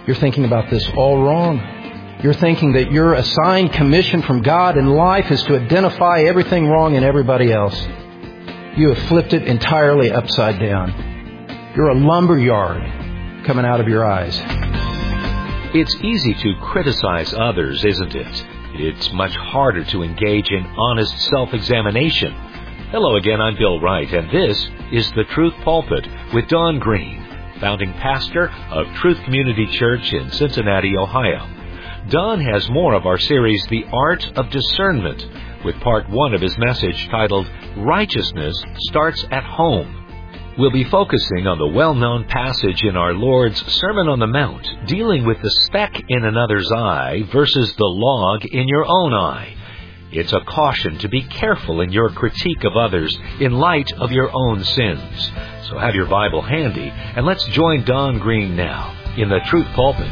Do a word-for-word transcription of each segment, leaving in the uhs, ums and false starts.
You're thinking about this all wrong. You're thinking that your assigned commission from God in life is to identify everything wrong in everybody else. You have flipped it entirely upside down. You're a lumberyard coming out of your eyes. It's easy to criticize others, isn't it? It's much harder to engage in honest self-examination. Hello again, I'm Bill Wright, and this is The Truth Pulpit with Don Green, founding pastor of Truth Community Church in Cincinnati, Ohio. Don has more of our series, The Art of Discernment, with part one of his message titled, Righteousness Starts at Home. We'll be focusing on the well-known passage in our Lord's Sermon on the Mount, dealing with the speck in another's eye versus the log in your own eye. It's a caution to be careful in your critique of others in light of your own sins. So have your Bible handy, and let's join Don Green now in the Truth Pulpit.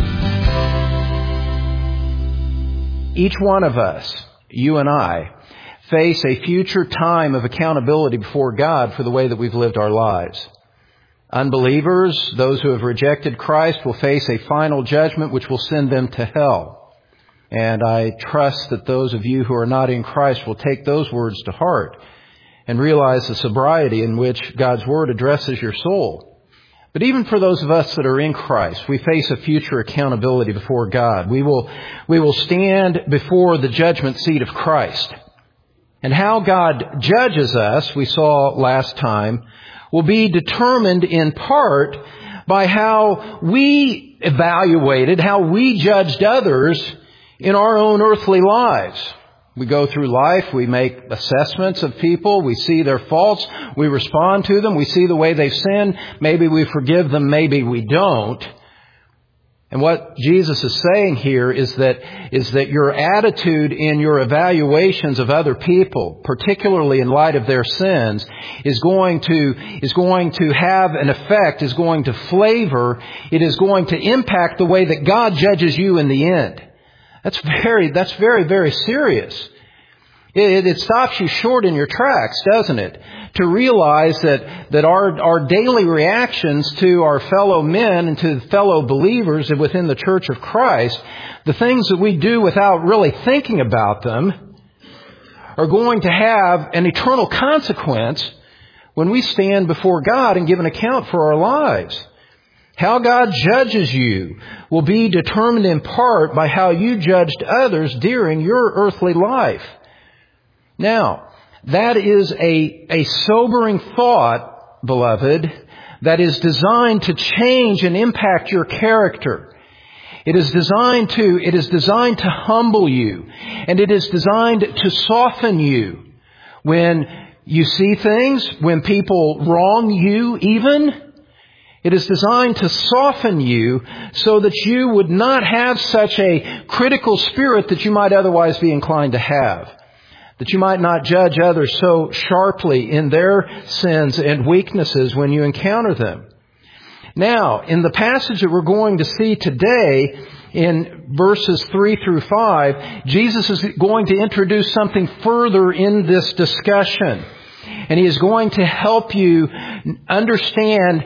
Each one of us, you and I, face a future time of accountability before God for the way that we've lived our lives. Unbelievers, those who have rejected Christ, will face a final judgment which will send them to hell. And I trust that those of you who are not in Christ will take those words to heart and realize the sobriety in which God's Word addresses your soul. But even for those of us that are in Christ, we face a future accountability before God. We will, we will stand before the judgment seat of Christ. And how God judges us, we saw last time, will be determined in part by how we evaluated, how we judged others in our own earthly lives. We go through life, we make assessments of people, we see their faults, we respond to them, we see the way they've sinned, maybe we forgive them, maybe we don't. And what Jesus is saying here is that is that your attitude in your evaluations of other people, particularly in light of their sins, is going to is going to have an effect, is going to flavor, it is going to impact the way that God judges you in the end. That's very that's very very serious. It, it stops you short in your tracks, doesn't it? To realize that, that our, our daily reactions to our fellow men and to fellow believers within the Church of Christ, the things that we do without really thinking about them, are going to have an eternal consequence when we stand before God and give an account for our lives. How God judges you will be determined in part by how you judged others during your earthly life. Now, that is a, a sobering thought, beloved, that is designed to change and impact your character. It is designed to, it is designed to humble you, and it is designed to soften you. When you see things, when people wrong you even, it is designed to soften you so that you would not have such a critical spirit that you might otherwise be inclined to have. That you might not judge others so sharply in their sins and weaknesses when you encounter them. Now, in the passage that we're going to see today, in verses three through five, Jesus is going to introduce something further in this discussion. And He is going to help you understand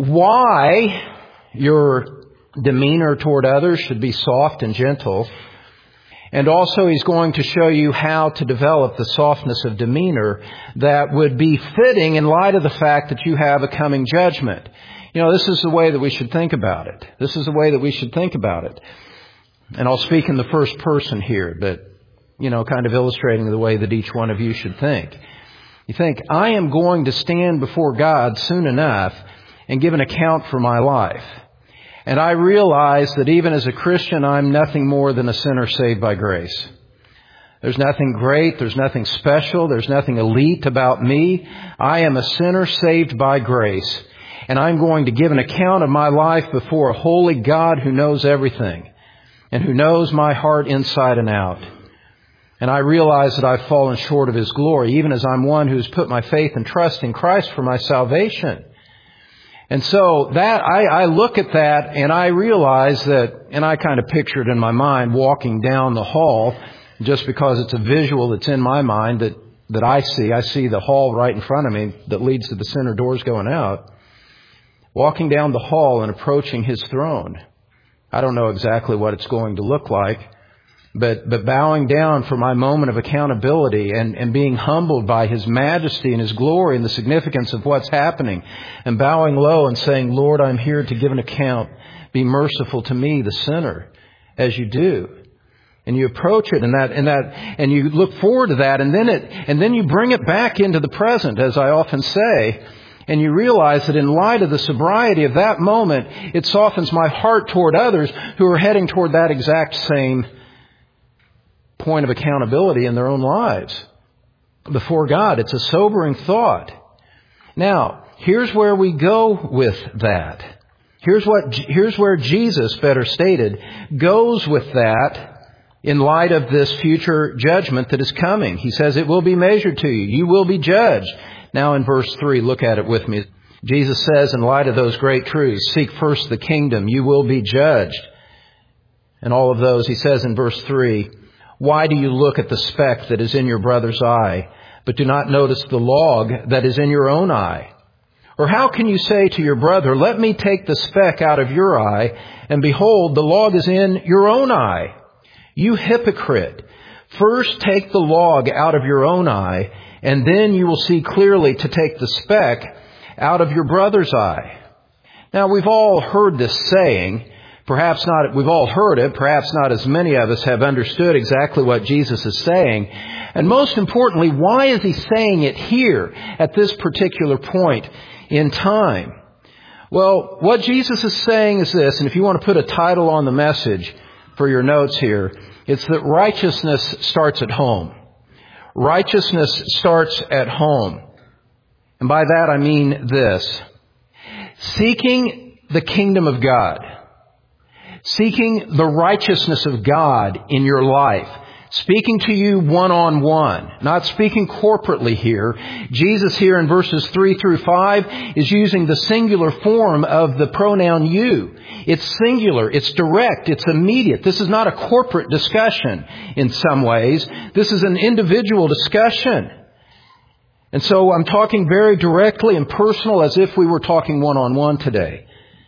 why your demeanor toward others should be soft and gentle. And also He's going to show you how to develop the softness of demeanor that would be fitting in light of the fact that you have a coming judgment. You know, this is the way that we should think about it. This is the way that we should think about it. And I'll speak in the first person here, but, you know, kind of illustrating the way that each one of you should think. You think, I am going to stand before God soon enough and give an account for my life. And I realize that even as a Christian, I'm nothing more than a sinner saved by grace. There's nothing great. There's nothing special. There's nothing elite about me. I am a sinner saved by grace. And I'm going to give an account of my life before a holy God who knows everything and who knows my heart inside and out. And I realize that I've fallen short of His glory, even as I'm one who's put my faith and trust in Christ for my salvation. And so that I, I look at that and I realize that, and I kind of picture it in my mind walking down the hall, just because it's a visual that's in my mind that, that I see. I see the hall right in front of me that leads to the center doors going out. Walking down the hall and approaching His throne. I don't know exactly what it's going to look like, but, but bowing down for my moment of accountability and, and being humbled by His majesty and His glory and the significance of what's happening, and bowing low and saying, Lord, I'm here to give an account. Be merciful to me, the sinner, as you do. And you approach it and that, and that, and you look forward to that, and then it, and then you bring it back into the present, as I often say, and you realize that in light of the sobriety of that moment, it softens my heart toward others who are heading toward that exact same point of accountability in their own lives before God. It's a sobering thought. Now, here's where we go with that. Here's what, here's where Jesus, better stated, goes with that in light of this future judgment that is coming. He says it will be measured to you. You will be judged. Now in verse three, look at it with me. Jesus says, in light of those great truths, seek first the kingdom. You will be judged. And all of those, he says in verse three, why do you look at the speck that is in your brother's eye, but do not notice the log that is in your own eye? Or how can you say to your brother, let me take the speck out of your eye, and behold, the log is in your own eye? You hypocrite! First take the log out of your own eye, and then you will see clearly to take the speck out of your brother's eye. Now, we've all heard this saying. Perhaps not, we've all heard it. Perhaps not as many of us have understood exactly what Jesus is saying. And most importantly, why is He saying it here at this particular point in time? Well, what Jesus is saying is this, and if you want to put a title on the message for your notes here, it's that righteousness starts at home. Righteousness starts at home. And by that I mean this. Seeking the kingdom of God. Seeking the righteousness of God in your life. Speaking to you one-on-one, not speaking corporately here. Jesus here in verses three through five is using the singular form of the pronoun you. It's singular, it's direct, it's immediate. This is not a corporate discussion in some ways. This is an individual discussion. And so I'm talking very directly and personal as if we were talking one-on-one today.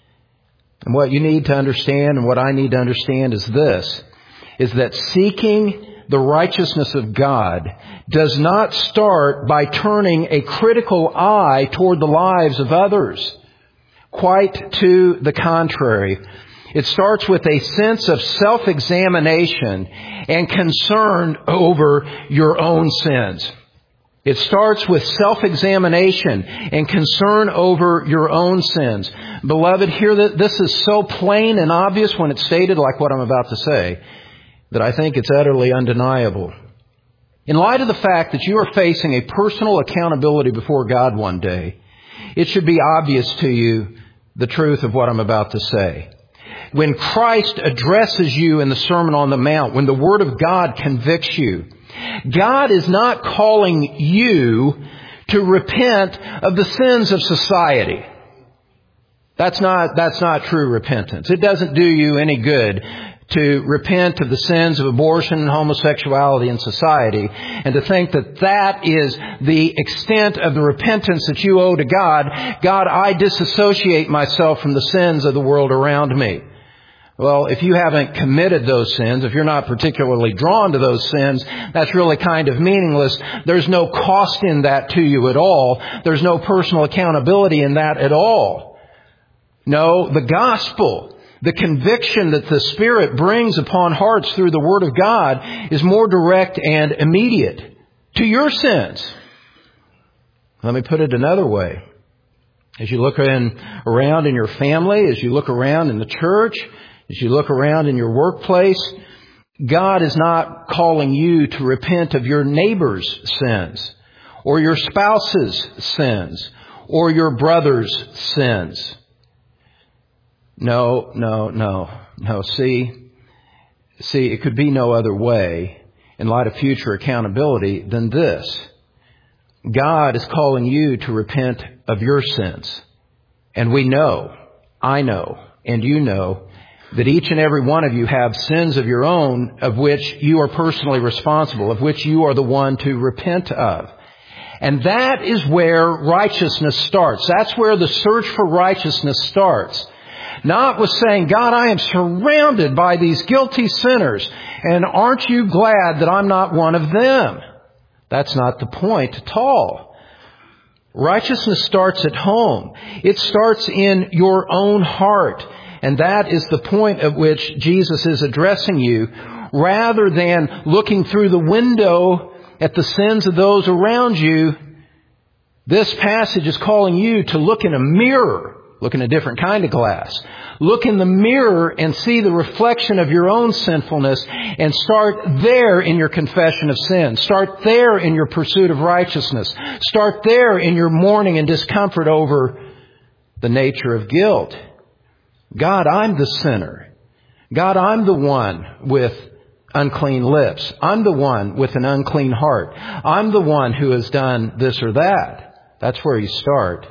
And what you need to understand and what I need to understand is this, is that seeking the righteousness of God does not start by turning a critical eye toward the lives of others. Quite to the contrary. It starts with a sense of self-examination and concern over your own sins. It starts with self-examination and concern over your own sins. Beloved, hear that this is so plain and obvious when it's stated like what I'm about to say, that I think it's utterly undeniable. In light of the fact that you are facing a personal accountability before God one day, it should be obvious to you the truth of what I'm about to say. When Christ addresses you in the Sermon on the Mount, when the Word of God convicts you, God is not calling you to repent of the sins of society. That's not, that's not true repentance. It doesn't do you any good to repent of the sins of abortion and homosexuality in society and to think that that is the extent of the repentance that you owe to God. God, I disassociate myself from the sins of the world around me. Well, if you haven't committed those sins, if you're not particularly drawn to those sins, that's really kind of meaningless. There's no cost in that to you at all. There's no personal accountability in that at all. No, the gospel, the conviction that the Spirit brings upon hearts through the Word of God is more direct and immediate to your sins. Let me put it another way. As you look in, around in your family, as you look around in the church, as you look around in your workplace, God is not calling you to repent of your neighbor's sins, or your spouse's sins, or your brother's sins. No, no, no, no. See, see, it could be no other way in light of future accountability than this. God is calling you to repent of your sins. And we know, I know, and you know, that each and every one of you have sins of your own of which you are personally responsible, of which you are the one to repent of. And that is where righteousness starts. That's where the search for righteousness starts. Not with saying, God, I am surrounded by these guilty sinners, and aren't you glad that I'm not one of them? That's not the point at all. Righteousness starts at home. It starts in your own heart. And that is the point at which Jesus is addressing you, rather than looking through the window at the sins of those around you. This passage is calling you to look in a mirror, look in a different kind of glass. Look in the mirror and see the reflection of your own sinfulness, and start there in your confession of sin. Start there in your pursuit of righteousness. Start there in your mourning and discomfort over the nature of guilt. God, I'm the sinner. God, I'm the one with unclean lips. I'm the one with an unclean heart. I'm the one who has done this or that. That's where you start.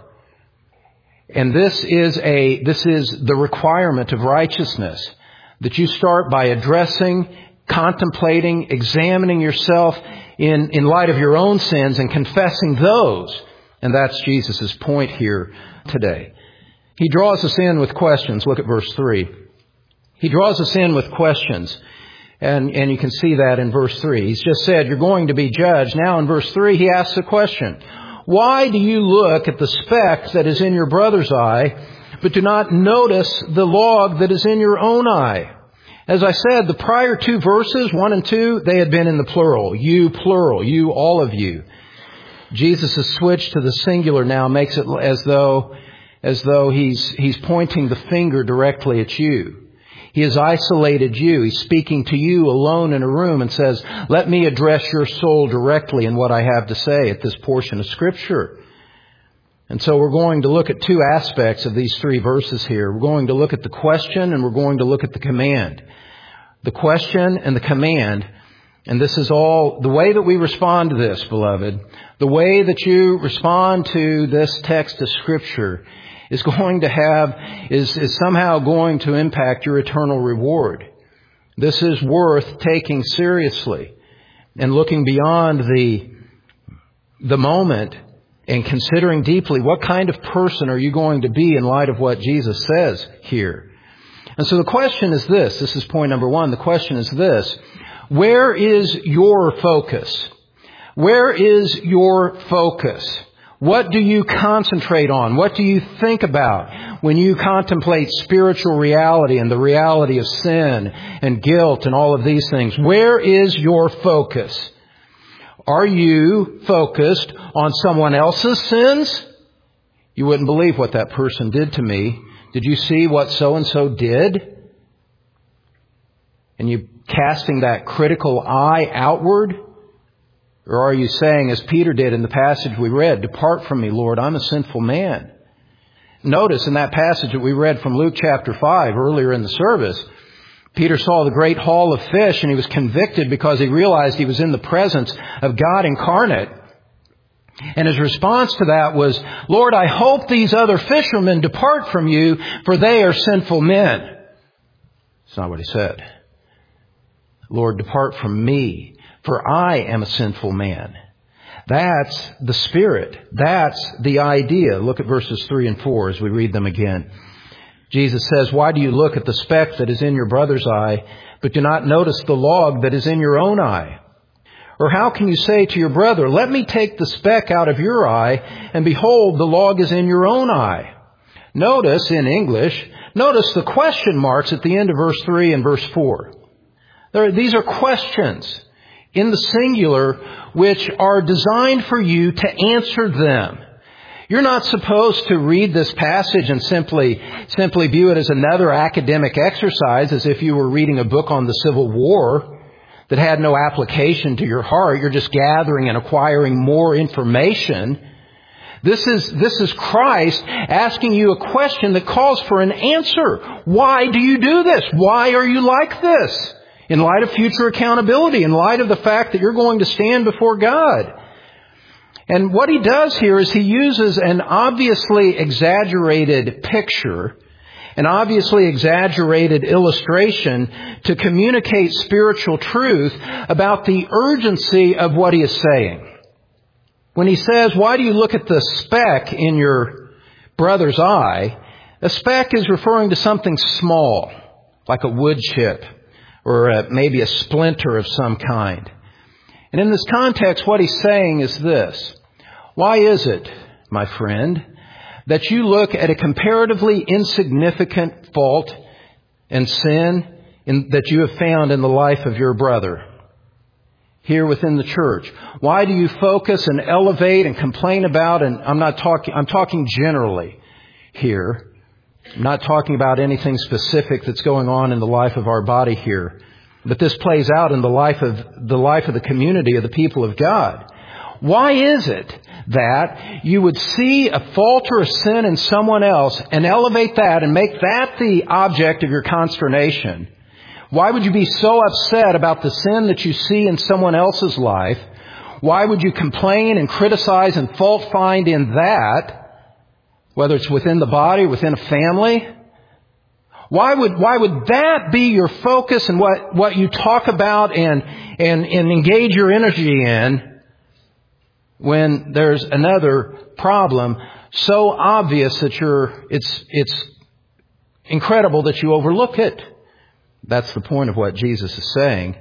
And this is a, this is the requirement of righteousness. That you start by addressing, contemplating, examining yourself in, in light of your own sins and confessing those. And that's Jesus' point here today. He draws us in with questions. Look at verse three. He draws us in with questions. And, and you can see that in verse three. He's just said, you're going to be judged. Now in verse three, he asks a question. Why do you look at the speck that is in your brother's eye, but do not notice the log that is in your own eye? As I said, the prior two verses, one and two, they had been in the plural. You, plural. You, all of you. Jesus has switched to the singular now, makes it as though as though he's he's pointing the finger directly at you. He has isolated you. He's speaking to you alone in a room and says, let me address your soul directly in what I have to say at this portion of Scripture. And so we're going to look at two aspects of these three verses here. We're going to look at the question and we're going to look at the command. The question and the command. And this is all the way that we respond to this, beloved. The way that you respond to this text of Scripture is going to have, is, is somehow going to impact your eternal reward. This is worth taking seriously and looking beyond the, the moment and considering deeply what kind of person are you going to be in light of what Jesus says here. And so the question is this. This is point number one. The question is this. Where is your focus? Where is your focus? What do you concentrate on? What do you think about when you contemplate spiritual reality and the reality of sin and guilt and all of these things? Where is your focus? Are you focused on someone else's sins? You wouldn't believe what that person did to me. Did you see what so-and-so did? And you casting that critical eye outward? Or are you saying, as Peter did in the passage we read, depart from me, Lord, I'm a sinful man. Notice in that passage that we read from Luke chapter five earlier in the service, Peter saw the great haul of fish and he was convicted because he realized he was in the presence of God incarnate. And his response to that was, Lord, I hope these other fishermen depart from you, for they are sinful men. That's not what he said. Lord, depart from me, for I am a sinful man. That's the spirit. That's the idea. Look at verses three and four as we read them again. Jesus says, why do you look at the speck that is in your brother's eye, but do not notice the log that is in your own eye? Or how can you say to your brother, let me take the speck out of your eye, and behold, the log is in your own eye? Notice in English, notice the question marks at the end of verse three and verse four. There, these are questions in the singular which are designed for you to answer them. You're not supposed to read this passage and simply simply view it as another academic exercise, as if you were reading a book on the Civil War that had no application to your heart. You're just gathering and acquiring more information. This is this is Christ asking you a question that calls for an answer. Why do you do this? Why are you like this? In light of future accountability, in light of the fact that you're going to stand before God. And what he does here is he uses an obviously exaggerated picture, an obviously exaggerated illustration to communicate spiritual truth about the urgency of what he is saying. When he says, why do you look at the speck in your brother's eye? A speck is referring to something small, like a wood chip or a, maybe a splinter of some kind. And in this context, what he's saying is this. Why is it, my friend, that you look at a comparatively insignificant fault and sin in, that you have found in the life of your brother here within the church? Why do you focus and elevate and complain about, and I'm not talking, I'm talking generally here. I'm not talking about anything specific that's going on in the life of our body here. But this plays out in the life of the life of the community of the people of God. Why is it that you would see a fault or a sin in someone else and elevate that and make that the object of your consternation? Why would you be so upset about the sin that you see in someone else's life? Why would you complain and criticize and fault find in that? Whether it's within the body, within a family. Why would, why would that be your focus and what, what you talk about and, and, and engage your energy in when there's another problem so obvious that you're, it's, it's incredible that you overlook it? That's the point of what Jesus is saying.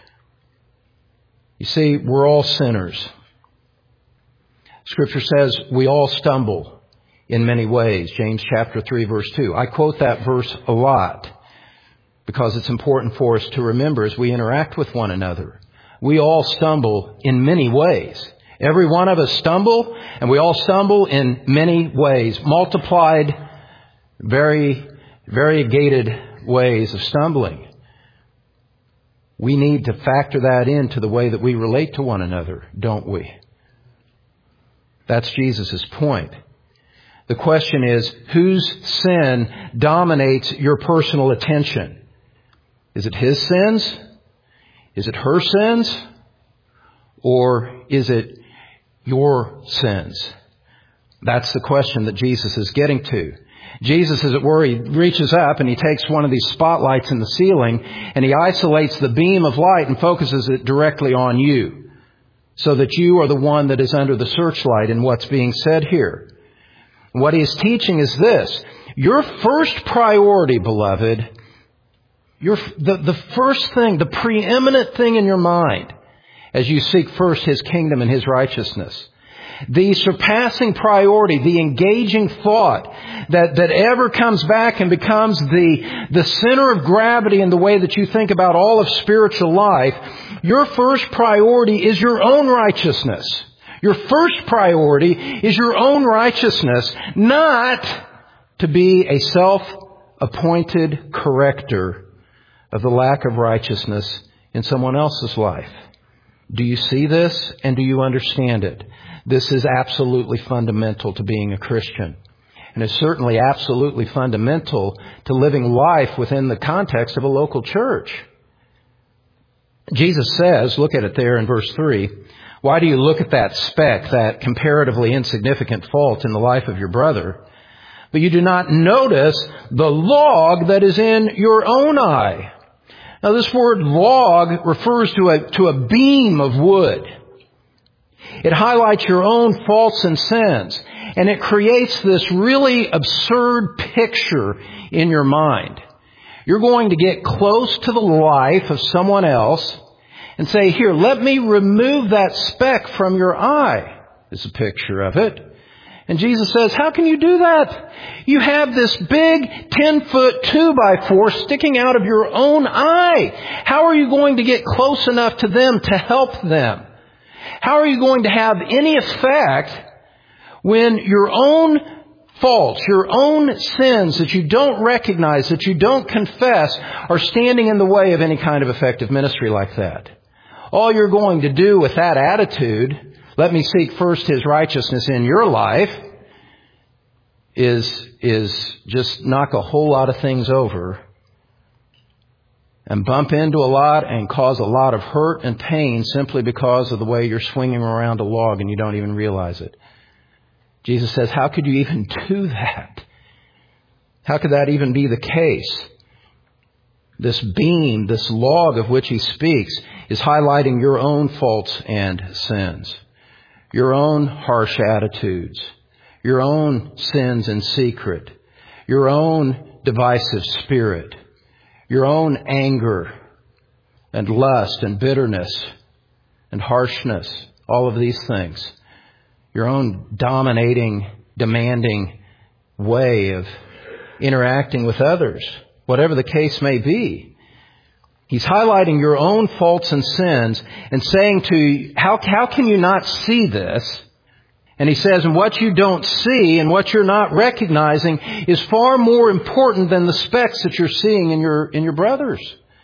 You see, we're all sinners. Scripture says we all stumble in many ways. James chapter three, verse two. I quote that verse a lot because it's important for us to remember as we interact with one another. We all stumble in many ways. Every one of us stumble, and we all stumble in many ways. Multiplied, very variegated ways of stumbling. We need to factor that into the way that we relate to one another, don't we? That's Jesus' point. The question is, whose sin dominates your personal attention? Is it his sins? Is it her sins? Or is it your sins? That's the question that Jesus is getting to. Jesus, as it were, he reaches up and he takes one of these spotlights in the ceiling and he isolates the beam of light and focuses it directly on you, so that you are the one that is under the searchlight in what's being said here. What he is teaching is this. Your first priority, beloved, your, the, the first thing, the preeminent thing in your mind as you seek first his kingdom and his righteousness, the surpassing priority, the engaging thought that, that ever comes back and becomes the, the center of gravity in the way that you think about all of spiritual life, your first priority is your own righteousness. Your first priority is your own righteousness, not to be a self-appointed corrector of the lack of righteousness in someone else's life. Do you see this and do you understand it? This is absolutely fundamental to being a Christian. And it's certainly absolutely fundamental to living life within the context of a local church. Jesus says, look at it there in verse three, why do you look at that speck, that comparatively insignificant fault in the life of your brother, but you do not notice the log that is in your own eye? Now this word log refers to a, to a beam of wood. It highlights your own faults and sins, and it creates this really absurd picture in your mind. You're going to get close to the life of someone else and say, here, let me remove that speck from your eye. Is a picture of it. And Jesus says, how can you do that? You have this big ten-foot two by four sticking out of your own eye. How are you going to get close enough to them to help them? How are you going to have any effect when your own faults, your own sins that you don't recognize, that you don't confess, are standing in the way of any kind of effective ministry like that? All you're going to do with that attitude, let me seek first his righteousness in your life, is, is just knock a whole lot of things over and bump into a lot and cause a lot of hurt and pain simply because of the way you're swinging around a log and you don't even realize it. Jesus says, how could you even do that? How could that even be the case? This beam, this log of which he speaks, is highlighting your own faults and sins, your own harsh attitudes, your own sins in secret, your own divisive spirit, your own anger and lust and bitterness and harshness, all of these things, your own dominating, demanding way of interacting with others, whatever the case may be. He's highlighting your own faults and sins and saying to you, how, how can you not see this? And he says, and what you don't see and what you're not recognizing is far more important than the specks that you're seeing in your, in your brothers.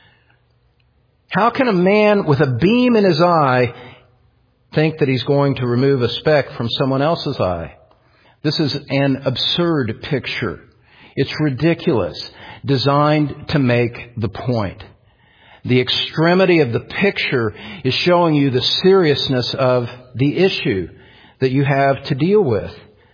How can a man with a beam in his eye think that he's going to remove a speck from someone else's eye? This is an absurd picture. It's ridiculous, designed to make the point. The extremity of the picture is showing you the seriousness of the issue that you have to deal with.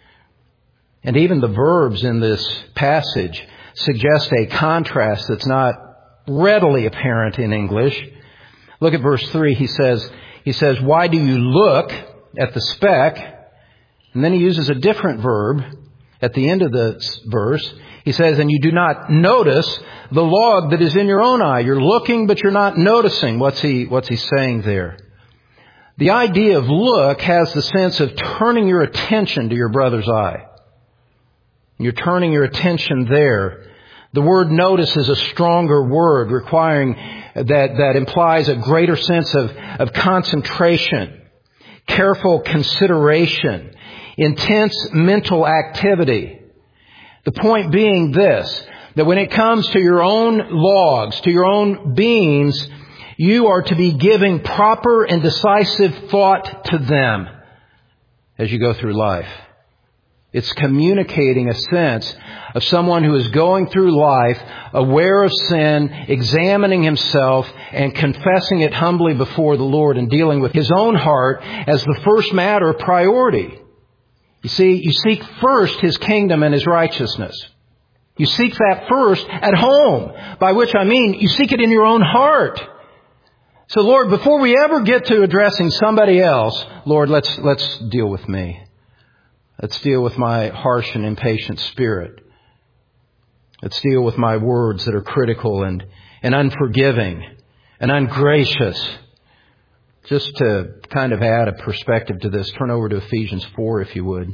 And even the verbs in this passage suggest a contrast that's not readily apparent in English. Look at verse three. He says, he says, why do you look at the speck? And then he uses a different verb at the end of the verse. He says, and you do not notice the log that is in your own eye. You're looking, but you're not noticing. What's he, what's he saying there? The idea of look has the sense of turning your attention to your brother's eye. You're turning your attention there. The word notice is a stronger word, requiring that, that implies a greater sense of, of concentration, careful consideration, intense mental activity. The point being this, that when it comes to your own logs, to your own beings, you are to be giving proper and decisive thought to them as you go through life. It's communicating a sense of someone who is going through life aware of sin, examining himself, and confessing it humbly before the Lord and dealing with his own heart as the first matter of priority. You see, you seek first His kingdom and His righteousness. You seek that first at home, by which I mean you seek it in your own heart. So Lord, before we ever get to addressing somebody else, Lord, let's, let's deal with me. Let's deal with my harsh and impatient spirit. Let's deal with my words that are critical and, and unforgiving and ungracious. Just to kind of add a perspective to this, turn over to Ephesians four, if you would.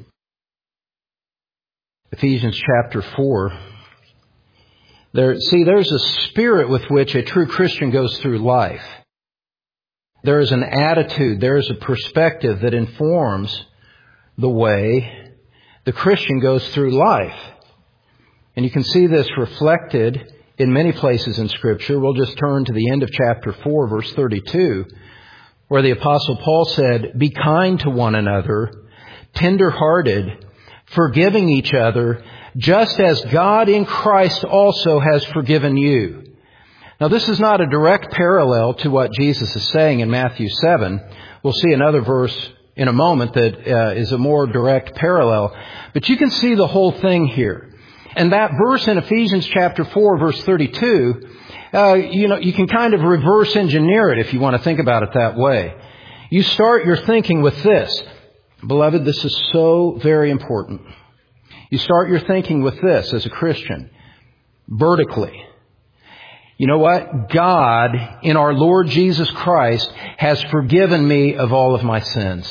Ephesians chapter four. There, see, there's a spirit with which a true Christian goes through life. There is an attitude, there is a perspective that informs the way the Christian goes through life. And you can see this reflected in many places in Scripture. We'll just turn to the end of chapter four, verse thirty-two, where the Apostle Paul said, be kind to one another, tender-hearted, forgiving each other, just as God in Christ also has forgiven you. Now, this is not a direct parallel to what Jesus is saying in Matthew seven. We'll see another verse in a moment that uh, is a more direct parallel. But you can see the whole thing here. And that verse in Ephesians chapter four, verse thirty-two, uh, you know, you can kind of reverse engineer it if you want to think about it that way. You start your thinking with this. Beloved, this is so very important. You start your thinking with this as a Christian, vertically. You know what? God, in our Lord Jesus Christ, has forgiven me of all of my sins.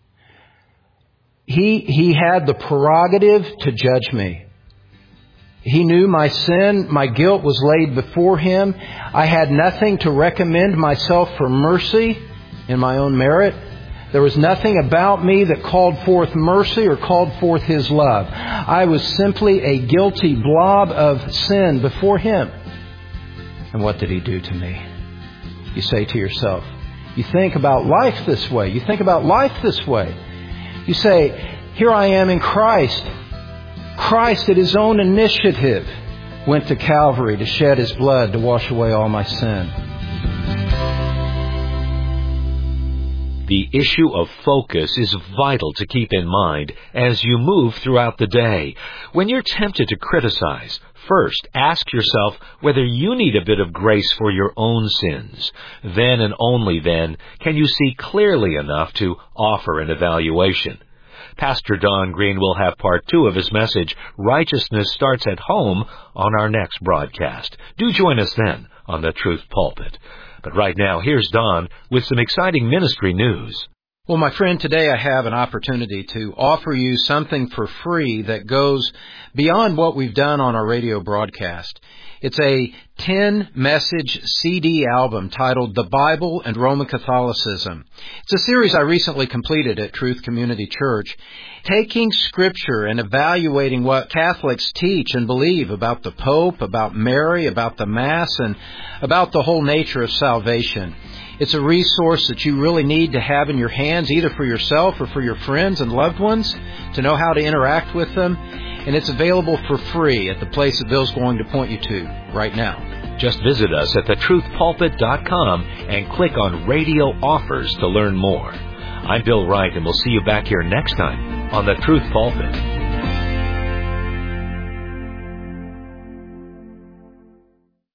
He, He had the prerogative to judge me. He knew my sin, my guilt was laid before Him. I had nothing to recommend myself for mercy in my own merit. There was nothing about me that called forth mercy or called forth His love. I was simply a guilty blob of sin before Him. And what did He do to me? You say to yourself, you think about life this way. You think about life this way. You say, here I am in Christ. Christ, at His own initiative, went to Calvary to shed His blood to wash away all my sin. The issue of focus is vital to keep in mind as you move throughout the day. When you're tempted to criticize, first ask yourself whether you need a bit of grace for your own sins. Then and only then can you see clearly enough to offer an evaluation. Pastor Don Green will have part two of his message, Righteousness Starts at Home, on our next broadcast. Do join us then on the Truth Pulpit. But right now, here's Don with some exciting ministry news. Well, my friend, today I have an opportunity to offer you something for free that goes beyond what we've done on our radio broadcast. It's a ten-message C D album titled The Bible and Roman Catholicism. It's a series I recently completed at Truth Community Church, taking Scripture and evaluating what Catholics teach and believe about the Pope, about Mary, about the Mass, and about the whole nature of salvation. It's a resource that you really need to have in your hands, either for yourself or for your friends and loved ones, to know how to interact with them. And it's available for free at the place that Bill's going to point you to right now. Just visit us at the truth pulpit dot com and click on Radio Offers to learn more. I'm Bill Wright, and we'll see you back here next time on the Truth Pulpit.